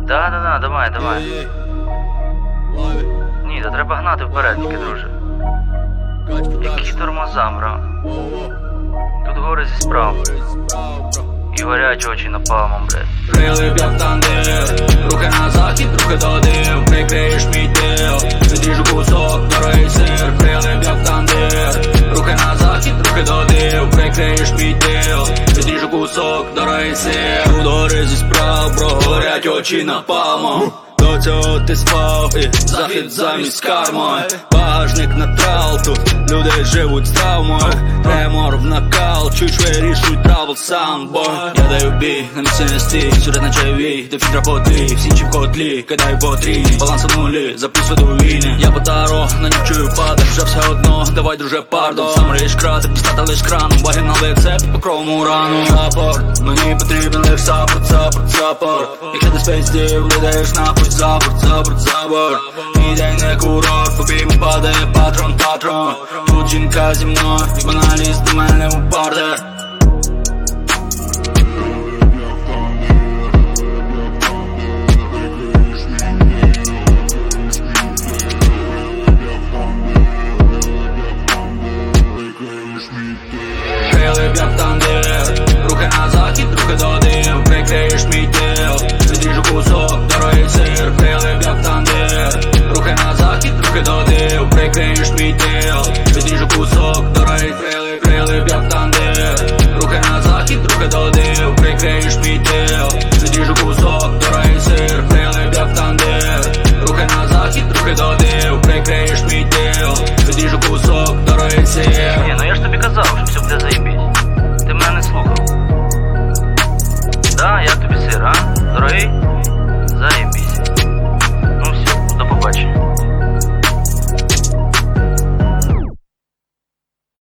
Да, давай. Ні, то треба гнати вперед, тільки, друже. Які тормоза, бро. Тут гори зі справ. І горять очі напалмом, блядь. Прилип як тандир, руки на захід, руки до див. Прикриєш мій дил, відріжу кусок, дорогий сир. Прилип як тандир, руки на захід, руки до див. Прикриєш мій дил, відріжу кусок, дорогий сир. Тут гори зі справ, бро, горять очі напалмом. До цього ти спав і захід замість кармою. Багажник на трал, тут люди живуть з травмою. Тремор в накал, чуть вирішують трабл сам, бо я даю бій, на місці не стій, сюди на чайовій, де фільтра по дві, всі чи в котлі, кидаю по трій, баланс у нулі, запис веду війни. Я по таро, на нім чую паде, вже все одно, давай, друже, пардон. Сам ріж крати, пістата лиш краном, ваги на лице, під покровому рану. Саппорт, мені потрібен лиш саппорт. Якщо ти спейстів, лидаєш нахуй, забор. Мій день не курорт, по біму падає патрон. Тут жінка зі мною, вона ліз до мене у партер. Прилип як тандир, руки на захід, руки до див. Прикриєш мій дил, відріжу кусок, дорогий сир. Прилип як тандир, руки на захід, руки до див. Прикриєш мій дил, відріжу кусок, дорогий сир. Прилип як тандир, руки на захід, руки до див. Прикриєш мій дил, відріжу кусок, дорогий сир. Прилип як тандир, руки на захід, руки до див. Прикриєш мій дил, відріжу кусок, дорогий сир. Ні, ну я ж тобі казав, що все буде заєбісь. Ти мене не слухав. Да, як тобі сир, а? Дорогий?